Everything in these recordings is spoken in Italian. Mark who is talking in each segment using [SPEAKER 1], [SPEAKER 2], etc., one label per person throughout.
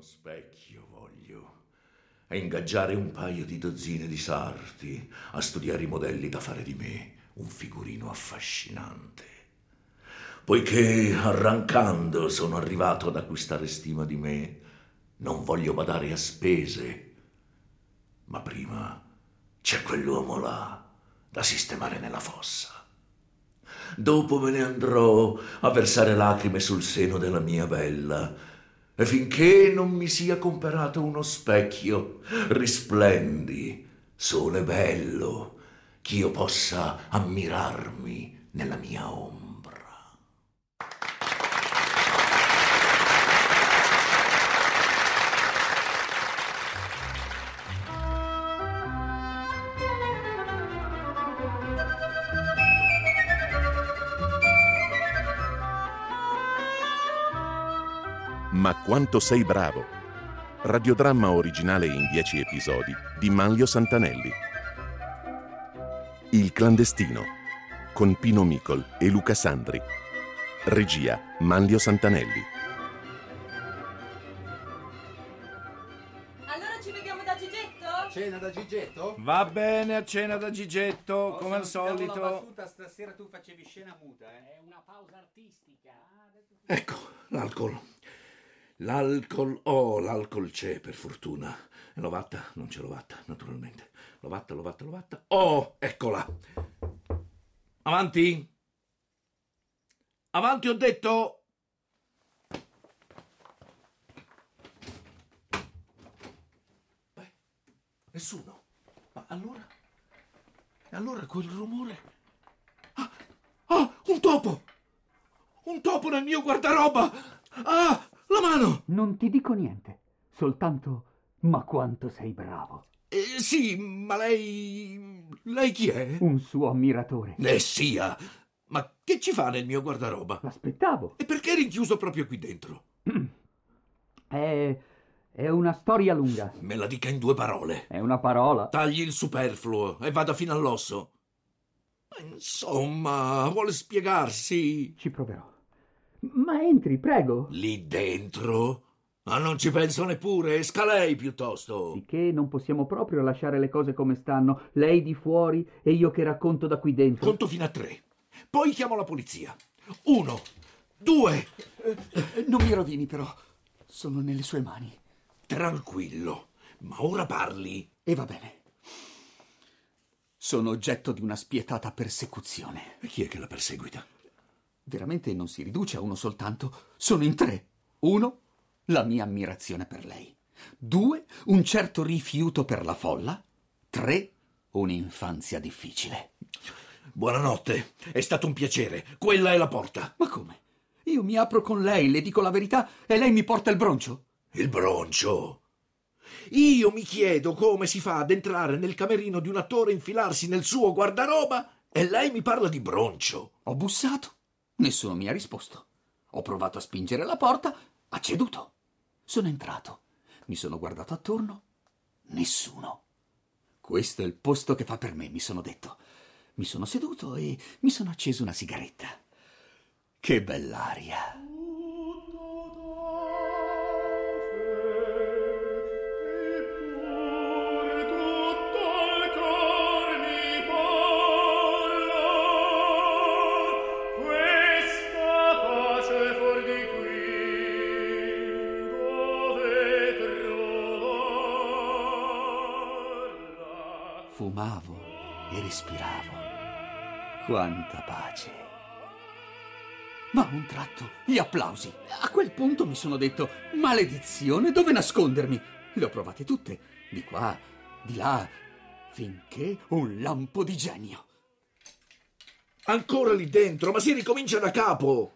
[SPEAKER 1] Uno specchio voglio. E ingaggiare un paio di dozzine di sarti a studiare i modelli da fare di me un figurino affascinante. Poiché arrancando sono arrivato ad acquistare stima di me, non voglio badare a spese. Ma prima c'è quell'uomo là da sistemare nella fossa. Dopo me ne andrò a versare lacrime sul seno della mia bella, e finché non mi sia comperato uno specchio, risplendi, sole bello, ch'io possa ammirarmi nella mia ombra.
[SPEAKER 2] Ma quanto sei bravo! Radiodramma originale in 10 episodi di Manlio Santanelli. Il clandestino con Pino Micol e Luca Sandri. Regia Manlio Santanelli.
[SPEAKER 3] Allora ci vediamo da Gigetto?
[SPEAKER 4] Cena da Gigetto?
[SPEAKER 5] Va bene, a cena da Gigetto, come al solito.
[SPEAKER 4] La battuta, stasera tu facevi scena muta, eh?
[SPEAKER 3] È una pausa artistica.
[SPEAKER 1] Ecco, l'alcol, l'alcol c'è per fortuna. L'ho fatta? Non ce l'ho fatta, naturalmente. L'ho fatta. Oh, eccola. Avanti. Avanti, ho detto. Beh, nessuno. Ma allora? E allora quel rumore? Ah, un topo! Un topo nel mio guardaroba! Ah, la mano!
[SPEAKER 6] Non ti dico niente, soltanto ma quanto sei bravo.
[SPEAKER 1] Sì, ma lei chi è?
[SPEAKER 6] Un suo ammiratore.
[SPEAKER 1] Sia! Ma che ci fa nel mio guardaroba?
[SPEAKER 6] L'aspettavo.
[SPEAKER 1] E perché è rinchiuso proprio qui dentro?
[SPEAKER 6] È una storia lunga.
[SPEAKER 1] Me la dica in 2 parole.
[SPEAKER 6] È una parola.
[SPEAKER 1] Tagli il superfluo e vada fino all'osso. Insomma, vuole spiegarsi?
[SPEAKER 6] Ci proverò. Ma entri, prego.
[SPEAKER 1] Lì dentro? Ma non ci penso neppure, esca lei piuttosto.
[SPEAKER 6] Sicché non possiamo proprio lasciare le cose come stanno. Lei di fuori e io che racconto da qui dentro.
[SPEAKER 1] Conto fino a 3. Poi chiamo la polizia. 1, 2.
[SPEAKER 4] Non mi rovini però, sono nelle sue mani.
[SPEAKER 1] Tranquillo, ma ora parli.
[SPEAKER 4] E va bene. Sono oggetto di una spietata persecuzione.
[SPEAKER 1] E chi è che la perseguita?
[SPEAKER 4] Veramente non si riduce a uno soltanto. Sono in 3. 1, la mia ammirazione per lei. 2, un certo rifiuto per la folla. 3, un'infanzia difficile.
[SPEAKER 1] Buonanotte, è stato un piacere. Quella è la porta.
[SPEAKER 4] Ma come? Io mi apro con lei, le dico la verità e lei mi porta il broncio?
[SPEAKER 1] Il broncio? Io mi chiedo come si fa ad entrare nel camerino di un attore, infilarsi nel suo guardaroba e lei mi parla di broncio.
[SPEAKER 4] Ho bussato, nessuno mi ha risposto. Ho provato a spingere la porta, ha ceduto. Sono entrato, mi sono guardato attorno, nessuno. Questo è il posto che fa per me, mi sono detto. Mi sono seduto e mi sono acceso una sigaretta. Che bell'aria! Fumavo e respiravo. Quanta pace! Ma a un tratto, gli applausi. A quel punto mi sono detto, maledizione, dove nascondermi? Le ho provate tutte, di qua, di là, finché un lampo di genio.
[SPEAKER 1] Ancora lì dentro, ma si ricomincia da capo.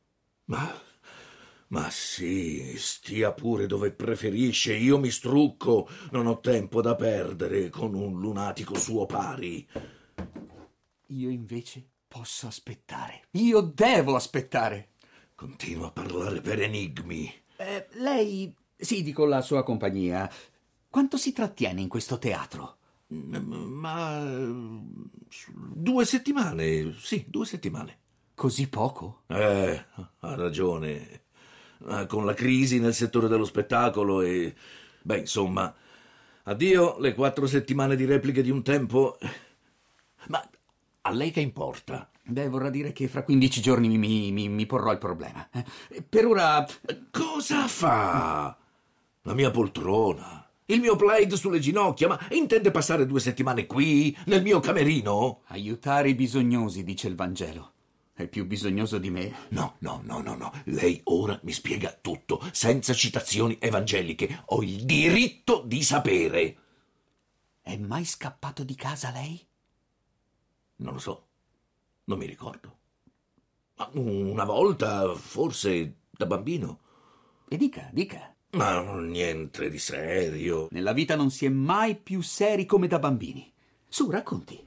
[SPEAKER 1] Ma sì, stia pure dove preferisce, io mi strucco, non ho tempo da perdere con un lunatico suo pari.
[SPEAKER 4] Io invece posso aspettare. Io devo aspettare.
[SPEAKER 1] Continua a parlare per enigmi.
[SPEAKER 4] Lei, sì, dico la sua compagnia, quanto si trattiene in questo teatro?
[SPEAKER 1] Ma 2 settimane, sì, 2 settimane.
[SPEAKER 4] Così poco?
[SPEAKER 1] Ha ragione. con la crisi nel settore dello spettacolo e... Beh, insomma, addio le 4 settimane di repliche di un tempo. Ma a lei che importa?
[SPEAKER 4] Beh, vorrà dire che fra 15 giorni mi porrò il problema. Per ora...
[SPEAKER 1] Cosa fa? La mia poltrona, il mio plaid sulle ginocchia, ma intende passare 2 settimane qui, nel mio camerino?
[SPEAKER 4] Aiutare i bisognosi, dice il Vangelo. È più bisognoso di me?
[SPEAKER 1] No. Lei ora mi spiega tutto, senza citazioni evangeliche. Ho il diritto di sapere.
[SPEAKER 4] È mai scappato di casa lei?
[SPEAKER 1] Non lo so, non mi ricordo. Ma una volta, forse, da bambino.
[SPEAKER 4] E dica.
[SPEAKER 1] Ma niente di serio.
[SPEAKER 4] Nella vita non si è mai più seri come da bambini. Su, racconti.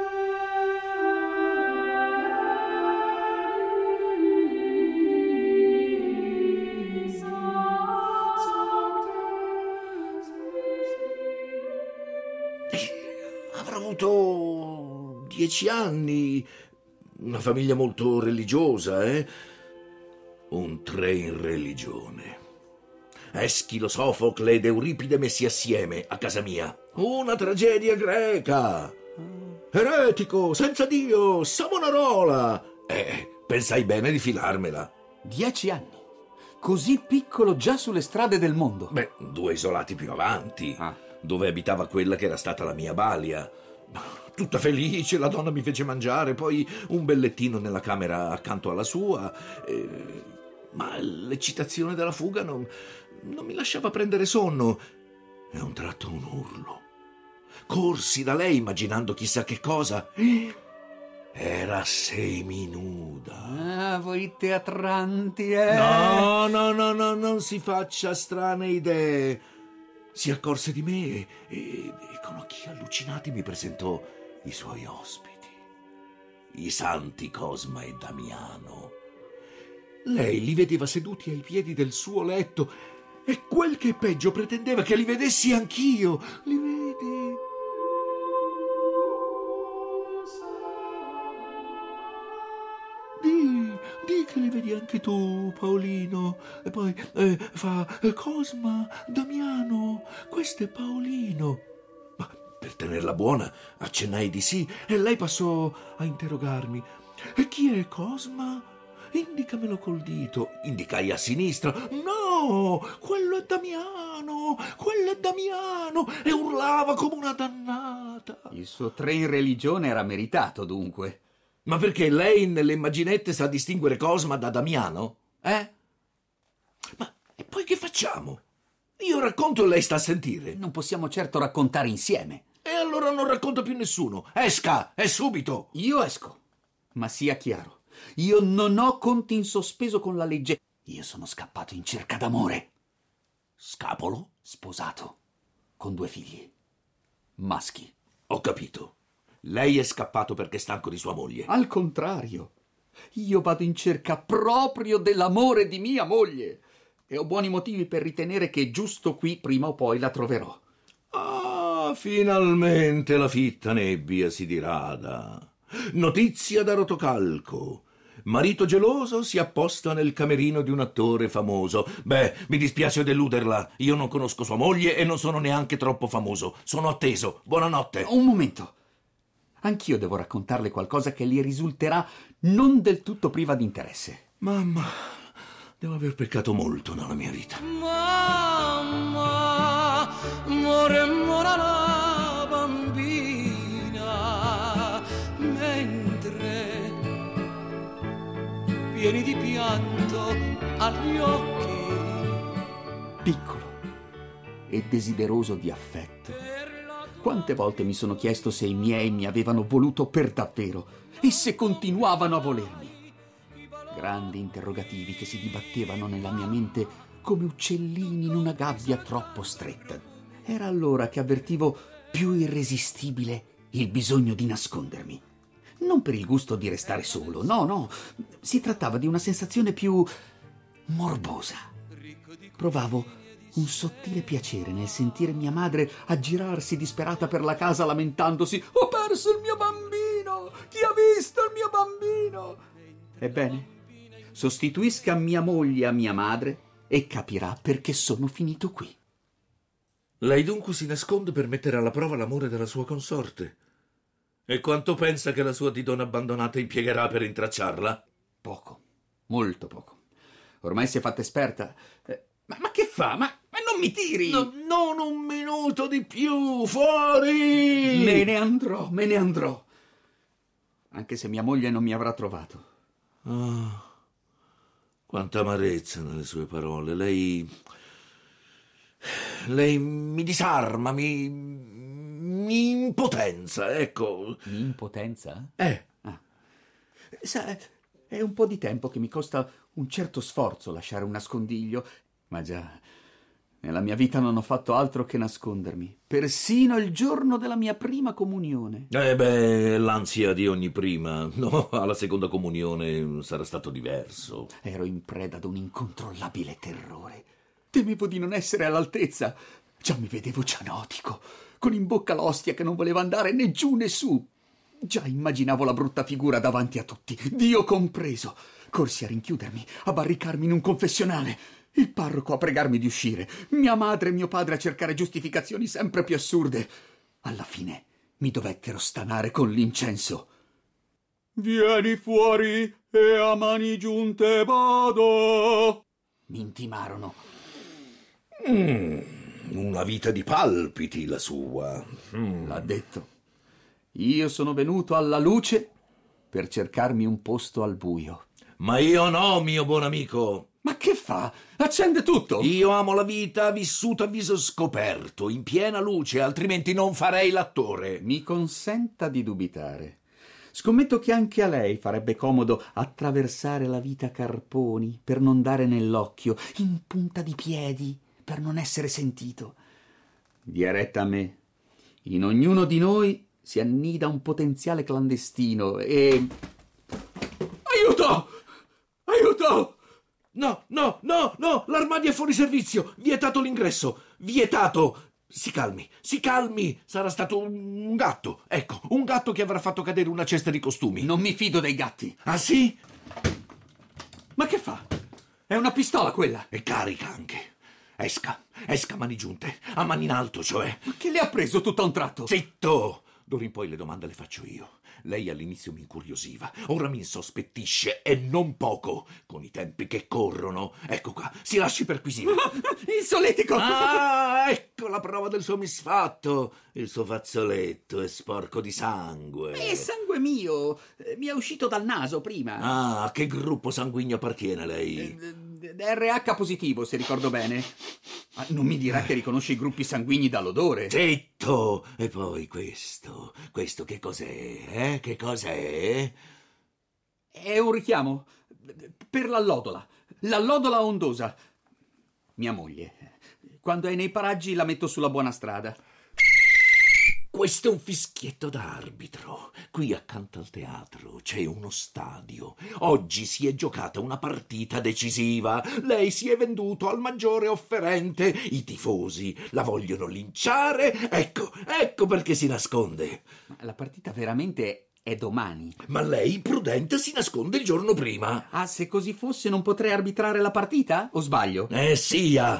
[SPEAKER 1] Avrò avuto 10 anni, una famiglia molto religiosa, Un 3 in religione. Eschilo, Sofocle ed Euripide messi assieme a casa mia. Una tragedia greca. Eretico, senza Dio, Savonarola. Pensai bene di filarmela.
[SPEAKER 4] 10 anni? Così piccolo già sulle strade del mondo?
[SPEAKER 1] Beh, 2 isolati più avanti, dove abitava quella che era stata la mia balia. Tutta felice, la donna mi fece mangiare, poi un bel lettino nella camera accanto alla sua. Ma l'eccitazione della fuga non mi lasciava prendere sonno. E a un tratto un urlo. Corsi da lei immaginando chissà che cosa. Era seminuda.
[SPEAKER 4] Voi teatranti,
[SPEAKER 1] No, non si faccia strane idee. Si accorse di me e con occhi allucinati mi presentò i suoi ospiti, i santi Cosma e Damiano. Lei li vedeva seduti ai piedi del suo letto e quel che è peggio pretendeva che li vedessi anch'io. Li vedi? Di che li vedi anche tu, Paolino. E poi fa Cosma, Damiano, questo è Paolino. Ma per tenerla buona accennai di sì e lei passò a interrogarmi. E chi è Cosma? Indicamelo col dito. Indicai a sinistra. No, quello è Damiano, e urlava come una dannata.
[SPEAKER 4] Il suo 3 in religione era meritato, dunque.
[SPEAKER 1] Ma perché lei nelle immaginette sa distinguere Cosma da Damiano? Ma e poi che facciamo? Io racconto e lei sta a sentire.
[SPEAKER 4] Non possiamo certo raccontare insieme.
[SPEAKER 1] E allora non racconta più nessuno. Esca, e subito.
[SPEAKER 4] Io esco. Ma sia chiaro, io non ho conti in sospeso con la legge. Io sono scappato in cerca d'amore.
[SPEAKER 1] Scapolo?
[SPEAKER 4] Sposato, con 2 figli. Maschi.
[SPEAKER 1] Ho capito. Lei è scappato perché è stanco di sua moglie.
[SPEAKER 4] Al contrario, io vado in cerca proprio dell'amore di mia moglie e ho buoni motivi per ritenere che giusto qui prima o poi la troverò.
[SPEAKER 1] Ah, finalmente la fitta nebbia si dirada. Notizia da rotocalco. Marito geloso si apposta nel camerino di un attore famoso. Beh, mi dispiace deluderla. Io non conosco sua moglie e non sono neanche troppo famoso. Sono atteso. Buonanotte.
[SPEAKER 4] Un momento. Anch'io devo raccontarle qualcosa che le risulterà non del tutto priva di interesse.
[SPEAKER 1] Mamma, devo aver peccato molto nella mia vita.
[SPEAKER 7] Mamma, muore la bambina, mentre pieni di pianto agli occhi.
[SPEAKER 4] Piccolo e desideroso di affetto. Quante volte mi sono chiesto se i miei mi avevano voluto per davvero e se continuavano a volermi. Grandi interrogativi che si dibattevano nella mia mente come uccellini in una gabbia troppo stretta. Era allora che avvertivo più irresistibile il bisogno di nascondermi. Non per il gusto di restare solo, no, si trattava di una sensazione più morbosa. Provavo un sottile piacere nel sentire mia madre aggirarsi disperata per la casa lamentandosi: «Ho perso il mio bambino! Chi ha visto il mio bambino?» Ebbene, Sostituisca mia moglie a mia madre e capirà perché sono finito qui.
[SPEAKER 1] Lei dunque si nasconde per mettere alla prova l'amore della sua consorte? E quanto pensa che la sua didona abbandonata impiegherà per intracciarla?
[SPEAKER 4] Poco, molto poco. Ormai si è fatta esperta. Ma che fa? Ma non mi tiri!
[SPEAKER 1] Non un minuto di più! Fuori!
[SPEAKER 4] Me ne andrò. Anche se mia moglie non mi avrà trovato.
[SPEAKER 1] Quanta amarezza nelle sue parole. Lei mi disarma, mi impotenza, ecco.
[SPEAKER 4] Mi impotenza?
[SPEAKER 1] Ah.
[SPEAKER 4] Sa, è un po' di tempo che mi costa un certo sforzo lasciare un nascondiglio. Ma già, nella mia vita non ho fatto altro che nascondermi. Persino il giorno della mia prima comunione.
[SPEAKER 1] L'ansia di ogni prima. No, alla seconda comunione sarà stato diverso.
[SPEAKER 4] Ero in preda ad un incontrollabile terrore. Temevo di non essere all'altezza. Già mi vedevo cianotico, con in bocca l'ostia che non voleva andare né giù né su. Già immaginavo la brutta figura davanti a tutti, Dio compreso. Corsi a rinchiudermi, a barricarmi in un confessionale. Il parroco a pregarmi di uscire, mia madre e mio padre a cercare giustificazioni sempre più assurde. Alla fine mi dovettero stanare con l'incenso. Vieni fuori e a mani giunte vado. Mi intimarono.
[SPEAKER 1] Una vita di palpiti la sua.
[SPEAKER 4] L'ha detto. Io sono venuto alla luce per cercarmi un posto al buio.
[SPEAKER 1] Ma io no, mio buon amico.
[SPEAKER 4] Ma che fa? Accende tutto!
[SPEAKER 1] Io amo la vita vissuta a viso scoperto, in piena luce, altrimenti non farei l'attore.
[SPEAKER 4] Mi consenta di dubitare. Scommetto che anche a lei farebbe comodo attraversare la vita a carponi per non dare nell'occhio, in punta di piedi, per non essere sentito. Dia retta a me. In ognuno di noi si annida un potenziale clandestino e... Aiuto! Aiuto!
[SPEAKER 1] No, l'armadio è fuori servizio, vietato l'ingresso, vietato. Si calmi, sarà stato un gatto, ecco, un gatto che avrà fatto cadere una cesta di costumi.
[SPEAKER 4] Non mi fido dei gatti.
[SPEAKER 1] Ah sì?
[SPEAKER 4] Ma che fa? È una pistola quella.
[SPEAKER 1] E carica anche. Esca a mani giunte, a mani in alto, cioè.
[SPEAKER 4] Ma che le ha preso tutto a un tratto?
[SPEAKER 1] Zitto! D'ora in poi le domande le faccio io. Lei all'inizio mi incuriosiva, ora mi insospettisce, e non poco, con i tempi che corrono. Ecco qua, si lasci perquisire.
[SPEAKER 4] Il soletico!
[SPEAKER 1] Ah, ecco la prova del suo misfatto. Il suo fazzoletto è sporco di sangue.
[SPEAKER 4] È sangue mio, mi è uscito dal naso prima.
[SPEAKER 1] Ah, a che gruppo sanguigno appartiene lei?
[SPEAKER 4] RH positivo, se ricordo bene. Ma non mi dirà che riconosce i gruppi sanguigni dall'odore.
[SPEAKER 1] Zitto! E poi questo che cos'è? Che cos'è?
[SPEAKER 4] È un richiamo per l'allodola ondosa. Mia moglie. Quando è nei paraggi la metto sulla buona strada.
[SPEAKER 1] Questo è un fischietto d'arbitro. Qui accanto al teatro c'è uno stadio. Oggi si è giocata una partita decisiva. Lei si è venduto al maggiore offerente. I tifosi la vogliono linciare. Ecco perché si nasconde.
[SPEAKER 4] Ma la partita veramente è domani.
[SPEAKER 1] Ma lei, prudente, si nasconde il giorno prima.
[SPEAKER 4] Ah, se così fosse non potrei arbitrare la partita? O sbaglio?
[SPEAKER 1] Sia.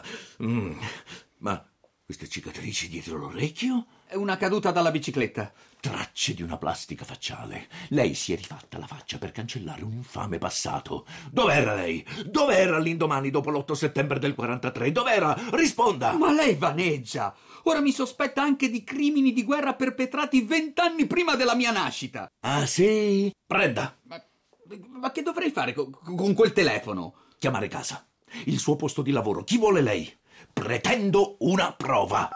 [SPEAKER 1] Ma queste cicatrici dietro l'orecchio?
[SPEAKER 4] È una caduta dalla bicicletta.
[SPEAKER 1] Tracce di una plastica facciale. Lei si è rifatta la faccia per cancellare un infame passato. Dov'era lei? Dov'era l'indomani dopo l'8 settembre del 43? Dov'era? Risponda!
[SPEAKER 4] Ma lei vaneggia! Ora mi sospetta anche di crimini di guerra perpetrati 20 anni prima della mia nascita.
[SPEAKER 1] Ah sì? Prenda!
[SPEAKER 4] Ma che dovrei fare con quel telefono?
[SPEAKER 1] Chiamare casa. Il suo posto di lavoro. Chi vuole lei? Pretendo una prova.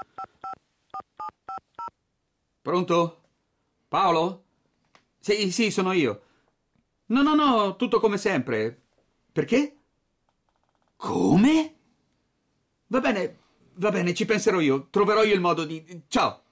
[SPEAKER 4] Pronto? Paolo? Sì, sono io. No, tutto come sempre. Perché? Come? Va bene, ci penserò io. Troverò io il modo di... Ciao.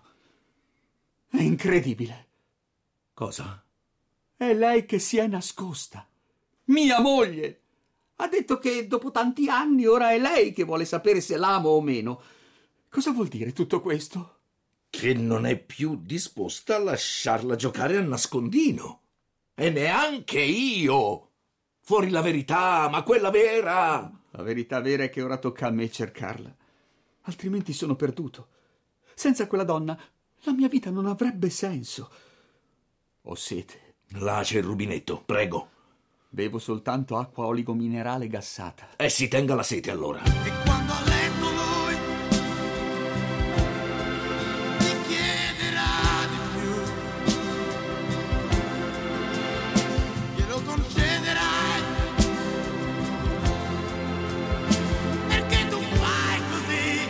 [SPEAKER 4] È incredibile.
[SPEAKER 1] Cosa?
[SPEAKER 4] È lei che si è nascosta. Mia moglie. Ha detto che dopo tanti anni ora è lei che vuole sapere se l'amo o meno. Cosa vuol dire tutto questo?
[SPEAKER 1] Che non è più disposta a lasciarla giocare a nascondino. E neanche io. Fuori la verità, ma quella vera!
[SPEAKER 4] La verità vera è che ora tocca a me cercarla. Altrimenti sono perduto. Senza quella donna la mia vita non avrebbe senso. Ho sete.
[SPEAKER 1] Là c'è il rubinetto, prego.
[SPEAKER 4] Bevo soltanto acqua oligominerale gassata.
[SPEAKER 1] Si tenga la sete allora.
[SPEAKER 7] E quando a letto lui ti chiederà di più, glielo concederai, perché tu fai così.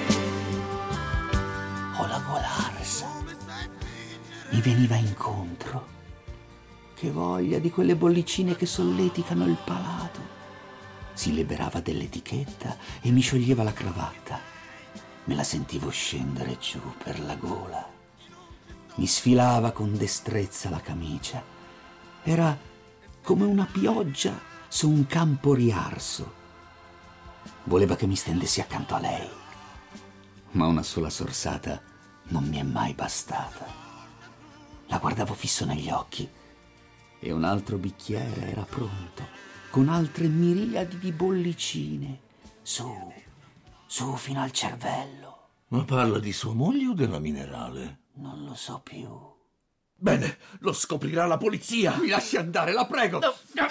[SPEAKER 4] Ho la gola arsa. Mi veniva incontro. Che voglia di quelle bollicine che solleticano il palato. Si liberava dell'etichetta e mi scioglieva la cravatta. Me la sentivo scendere giù per la gola. Mi sfilava con destrezza la camicia. Era come una pioggia su un campo riarso. Voleva che mi stendessi accanto a lei, ma una sola sorsata non mi è mai bastata. La guardavo fisso negli occhi e un altro bicchiere era pronto, con altre miriadi di bollicine, su fino al cervello.
[SPEAKER 1] Ma parla di sua moglie o della minerale?
[SPEAKER 4] Non lo so più.
[SPEAKER 1] Bene, lo scoprirà la polizia.
[SPEAKER 4] Mi lasci andare, la prego.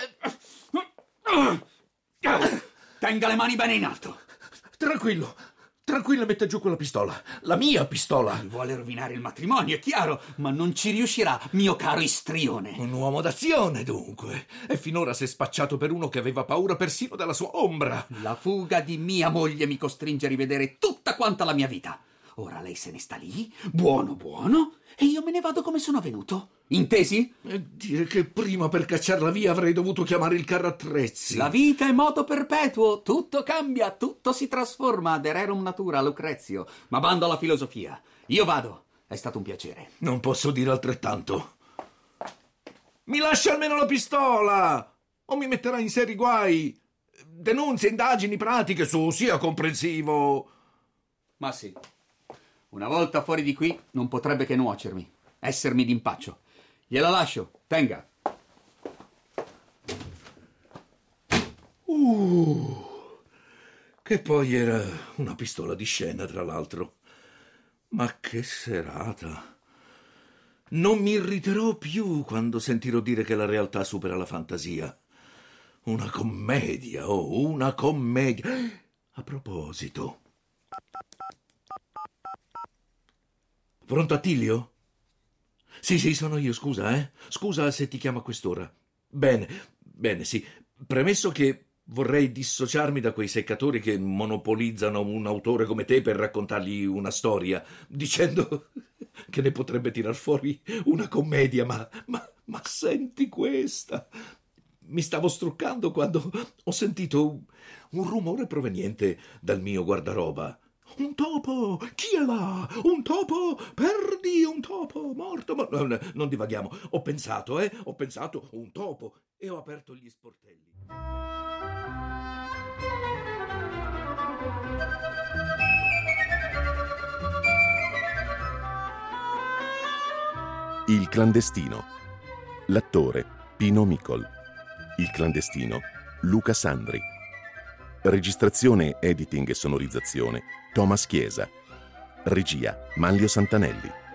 [SPEAKER 4] Tenga le mani bene in alto.
[SPEAKER 1] Tranquillo, metta giù quella pistola. La mia pistola.
[SPEAKER 4] Mi vuole rovinare il matrimonio, è chiaro, ma non ci riuscirà, mio caro istrione.
[SPEAKER 1] Un uomo d'azione, dunque. E finora si è spacciato per uno che aveva paura persino della sua ombra.
[SPEAKER 4] La fuga di mia moglie mi costringe a rivedere tutta quanta la mia vita. Ora lei se ne sta lì, buono, e io me ne vado come sono venuto. Intesi?
[SPEAKER 1] E dire che prima per cacciarla via avrei dovuto chiamare il carro attrezzi.
[SPEAKER 4] La vita è moto perpetuo, tutto cambia, tutto si trasforma, ad rerum natura, Lucrezio. Ma bando alla filosofia. Io vado, è stato un piacere.
[SPEAKER 1] Non posso dire altrettanto. Mi lascia almeno la pistola, o mi metterà in seri guai. Denunzie, indagini, pratiche, sia comprensivo.
[SPEAKER 4] Ma sì, una volta fuori di qui non potrebbe che nuocermi, essermi d'impaccio. Gliela lascio, tenga.
[SPEAKER 1] Che poi era una pistola di scena, tra l'altro. Ma che serata! Non mi irriterò più quando sentirò dire che la realtà supera la fantasia. Una commedia, una commedia. A proposito. Pronto, Attilio? Sì, sono io, scusa, Scusa se ti chiamo a quest'ora. Bene, sì. Premesso che vorrei dissociarmi da quei seccatori che monopolizzano un autore come te per raccontargli una storia, dicendo che ne potrebbe tirar fuori una commedia, ma senti questa. Mi stavo struccando quando ho sentito un rumore proveniente dal mio guardaroba. Un topo! Chi è là? Un topo? Perdi un topo! Morto! Non divaghiamo. Ho pensato, un topo. E ho aperto gli sportelli.
[SPEAKER 2] Il clandestino. L'attore Pino Micol. Il clandestino Luca Sandri. Registrazione, editing e sonorizzazione Thomas Chiesa. Regia Manlio Santanelli.